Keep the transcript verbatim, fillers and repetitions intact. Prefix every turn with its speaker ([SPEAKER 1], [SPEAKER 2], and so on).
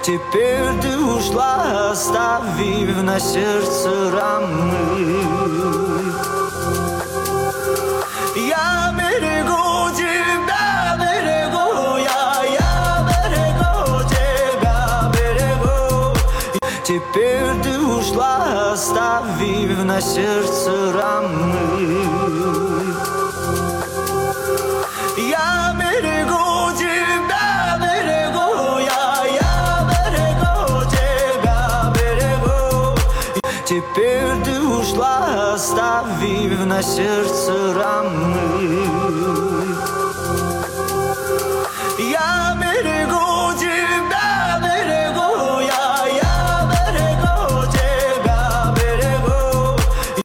[SPEAKER 1] Теперь ты ушла, оставив на сердце рамы. Я берегу тебя, берегу я, я берегу тебя, берегу. Теперь ты ушла, оставив на сердце рамы. Я берегу тебя, берегу я, я берегу тебя, берегу. Теперь ты ушла, оставив на сердце рамы.